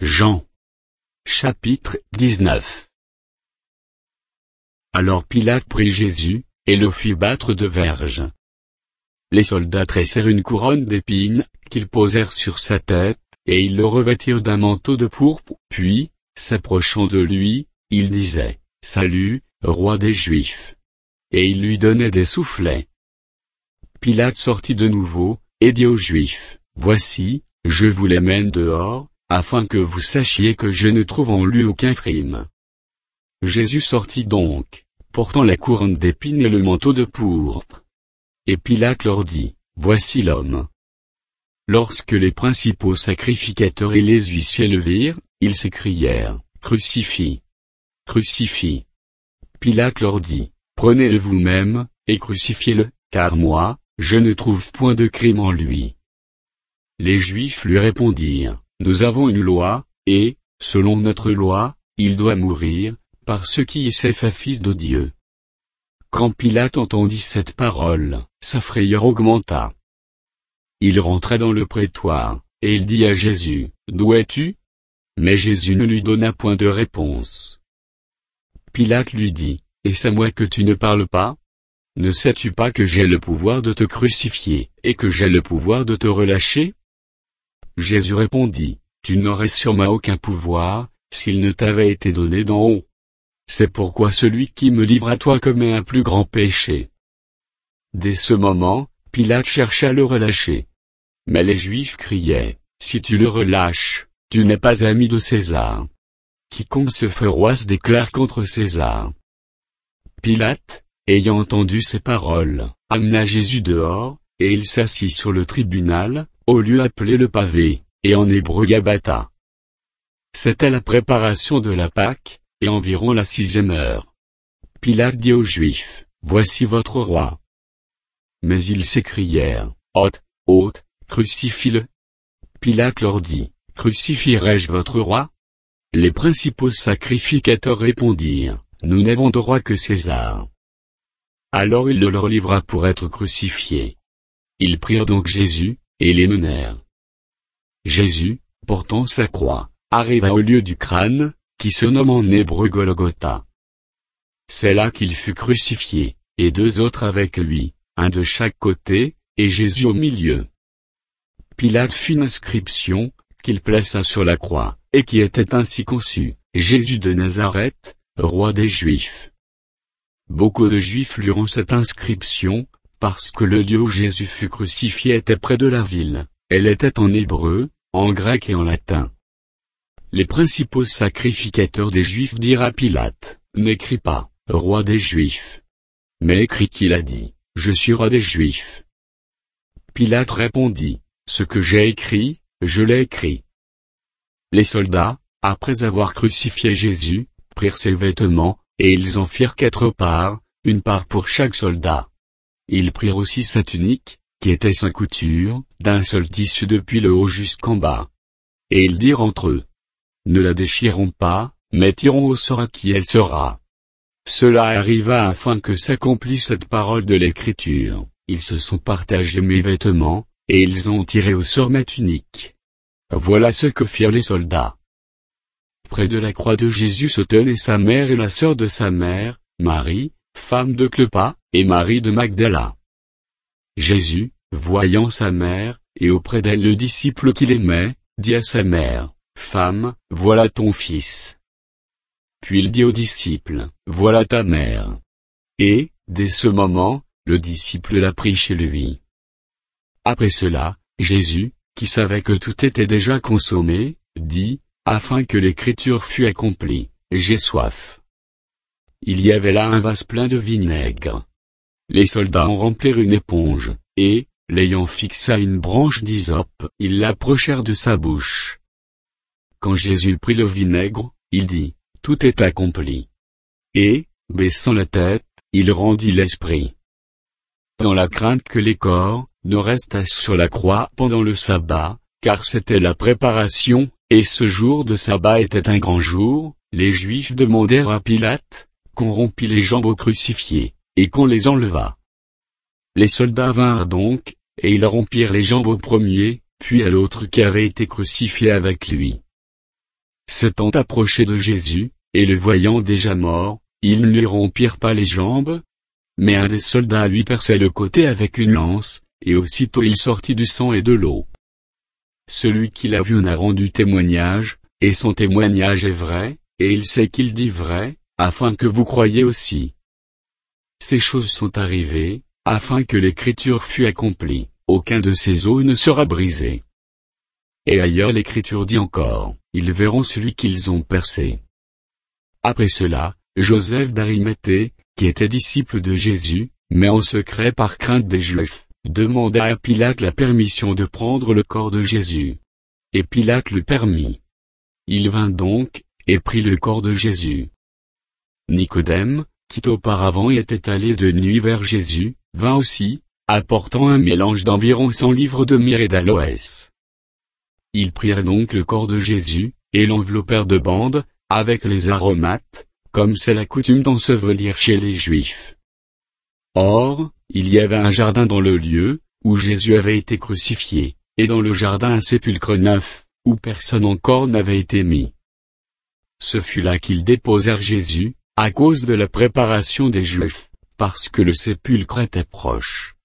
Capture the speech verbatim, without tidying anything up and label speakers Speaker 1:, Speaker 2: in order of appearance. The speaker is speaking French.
Speaker 1: Jean. Chapitre dix-neuf. Alors Pilate prit Jésus, et le fit battre de verges. Les soldats tressèrent une couronne d'épines, qu'ils posèrent sur sa tête, et ils le revêtirent d'un manteau de pourpre, puis, s'approchant de lui, ils disaient, « Salut, roi des Juifs !» Et ils lui donnaient des soufflets. Pilate sortit de nouveau, et dit aux Juifs, « Voici, je vous les mène dehors, afin que vous sachiez que je ne trouve en lui aucun crime. » Jésus sortit donc, portant la couronne d'épines et le manteau de pourpre. Et Pilate leur dit, « Voici l'homme. » Lorsque les principaux sacrificateurs et les huissiers le virent, ils s'écrièrent, « Crucifie! Crucifie !» Pilate leur dit, « Prenez-le vous-même, et crucifiez-le, car moi, je ne trouve point de crime en lui. » Les Juifs lui répondirent, « Nous avons une loi, et, selon notre loi, il doit mourir, parce qu'il s'est fait fils de Dieu. » Quand Pilate entendit cette parole, sa frayeur augmenta. Il rentra dans le prétoire, et il dit à Jésus, « D'où es-tu » Mais Jésus ne lui donna point de réponse. Pilate lui dit, « Est-ce à moi que tu ne parles pas? Ne sais-tu pas que j'ai le pouvoir de te crucifier, et que j'ai le pouvoir de te relâcher ?» Jésus répondit, « Tu n'aurais sur moi aucun pouvoir, s'il ne t'avait été donné d'en haut. C'est pourquoi celui qui me livre à toi commet un plus grand péché. » Dès ce moment, Pilate chercha à le relâcher. Mais les Juifs criaient, « Si tu le relâches, tu n'es pas ami de César. Quiconque se fait roi se déclare contre César. » Pilate, ayant entendu ces paroles, amena Jésus dehors, et il s'assit sur le tribunal, au lieu appelé le pavé, et en hébreu Gabata. C'était la préparation de la Pâque, et environ la sixième heure. Pilate dit aux Juifs, « Voici votre roi. » Mais ils s'écrièrent, « Ôte, ôte, crucifie-le. » Pilate leur dit, « Crucifierai-je votre roi ?» Les principaux sacrificateurs répondirent, « Nous n'avons de roi que César. » Alors il le leur livra pour être crucifié. Ils prirent donc Jésus, et les menèrent. Jésus, portant sa croix, arriva au lieu du crâne, qui se nomme en hébreu Golgotha. C'est là qu'il fut crucifié, et deux autres avec lui, un de chaque côté, et Jésus au milieu. Pilate fit une inscription, qu'il plaça sur la croix, et qui était ainsi conçue, Jésus de Nazareth, roi des Juifs. Beaucoup de Juifs lurent cette inscription, parce que le lieu où Jésus fut crucifié était près de la ville, elle était en hébreu, en grec et en latin. Les principaux sacrificateurs des Juifs dirent à Pilate, « N'écris pas, roi des Juifs. Mais écris qu'il a dit, je suis roi des Juifs. » Pilate répondit, « Ce que j'ai écrit, je l'ai écrit. » Les soldats, après avoir crucifié Jésus, prirent ses vêtements, et ils en firent quatre parts, une part pour chaque soldat. Ils prirent aussi sa tunique, qui était sans couture, d'un seul tissu depuis le haut jusqu'en bas. Et ils dirent entre eux, « Ne la déchirons pas, mais tirons au sort à qui elle sera. » Cela arriva afin que s'accomplisse cette parole de l'Écriture, « Ils se sont partagés mes vêtements, et ils ont tiré au sort ma tunique. » Voilà ce que firent les soldats. Près de la croix de Jésus se tenaient sa mère et la sœur de sa mère, Marie, femme de Cléopas, et Marie de Magdala. Jésus, voyant sa mère, et auprès d'elle le disciple qu'il aimait, dit à sa mère, « Femme, voilà ton fils. » Puis il dit au disciple, « Voilà ta mère. » Et, dès ce moment, le disciple la prit chez lui. Après cela, Jésus, qui savait que tout était déjà consommé, dit, afin que l'écriture fût accomplie, « J'ai soif. » Il y avait là un vase plein de vinaigre. Les soldats en remplirent une éponge, et, l'ayant fixé à une branche d'hysope, ils l'approchèrent de sa bouche. Quand Jésus prit le vinaigre, il dit, « Tout est accompli. » Et, baissant la tête, il rendit l'esprit. Dans la crainte que les corps ne restassent sur la croix pendant le sabbat, car c'était la préparation, et ce jour de sabbat était un grand jour, les Juifs demandèrent à Pilate, qu'on rompît les jambes aux crucifiés, et qu'on les enlevât. Les soldats vinrent donc, et ils rompirent les jambes au premier, puis à l'autre qui avait été crucifié avec lui. s'étant approchés de Jésus, et le voyant déjà mort, ils ne lui rompirent pas les jambes. Mais un des soldats lui perçait le côté avec une lance, et aussitôt il sortit du sang et de l'eau. Celui qui l'a vu en a rendu témoignage, et son témoignage est vrai, et il sait qu'il dit vrai, afin que vous croyiez aussi. Ces choses sont arrivées, afin que l'écriture fût accomplie, aucun de ces os ne sera brisé. Et ailleurs l'écriture dit encore, ils verront celui qu'ils ont percé. Après cela, Joseph d'Arimathée, qui était disciple de Jésus, mais en secret par crainte des Juifs, demanda à Pilate la permission de prendre le corps de Jésus. Et Pilate le permit. Il vint donc, et prit le corps de Jésus. Nicodème, qui auparavant était allé de nuit vers Jésus, vint aussi, apportant un mélange d'environ cent livres de myrrhe et d'aloès. Ils prirent donc le corps de Jésus, et l'enveloppèrent de bandes, avec les aromates, comme c'est la coutume d'ensevelir chez les Juifs. Or, il y avait un jardin dans le lieu, où Jésus avait été crucifié, et dans le jardin un sépulcre neuf, où personne encore n'avait été mis. Ce fut là qu'ils déposèrent Jésus, à cause de la préparation des Juifs, parce que le sépulcre était proche.